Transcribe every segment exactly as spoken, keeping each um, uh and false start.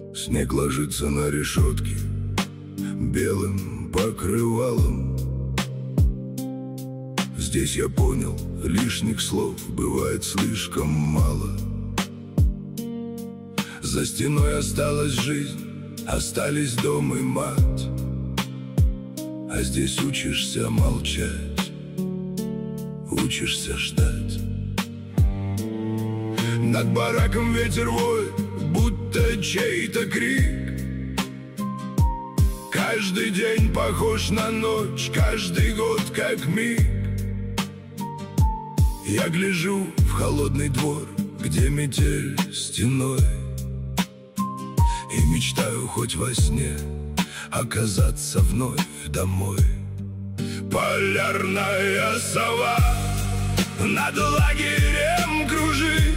Снег ложится на решетки белым покрывалом. Здесь я понял, лишних слов бывает слишком мало. За стеной осталась жизнь, остались дом и мать, а здесь учишься молчать, учишься ждать. Над бараком ветер воет, будто чей-то крик. Каждый день похож на ночь, каждый год как миг. Я гляжу в холодный двор, где метель стеной, и мечтаю хоть во сне оказаться вновь домой. Полярная сова над лагерем кружит.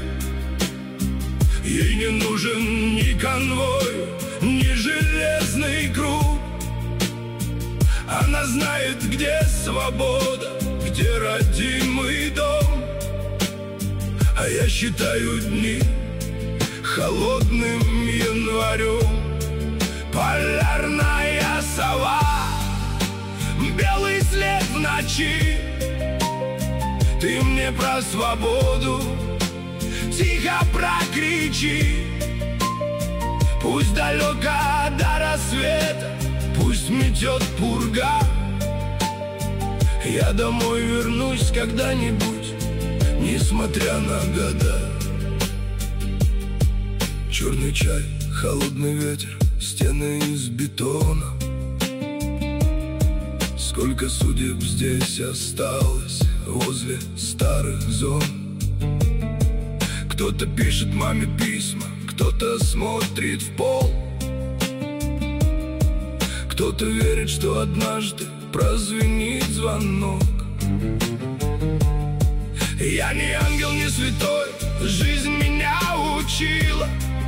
Ей не нужен ни конвой, ни железный круг. Она знает, где свобода, где родимый дом. А я считаю дни холодным январем. Полярная сова, белый след в ночи. Ты мне про свободу тихо прокричи. Пусть далеко до рассвета, пусть метет пурга, я домой вернусь когда-нибудь, несмотря на года. Черный чай, холодный ветер, стены из бетона. Сколько судеб здесь осталось возле старых зон. Кто-то пишет маме письма, кто-то смотрит в пол, кто-то верит, что однажды прозвенит звонок. Я не ангел, не святой, жизнь меня учила.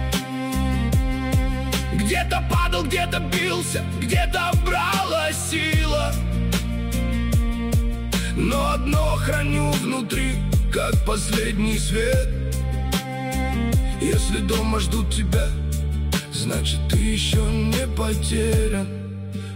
Где-то падал, где-то бился, где-то брала сила. Но одно храню внутри, как последний свет. Если дома ждут тебя, значит ты еще не потерян.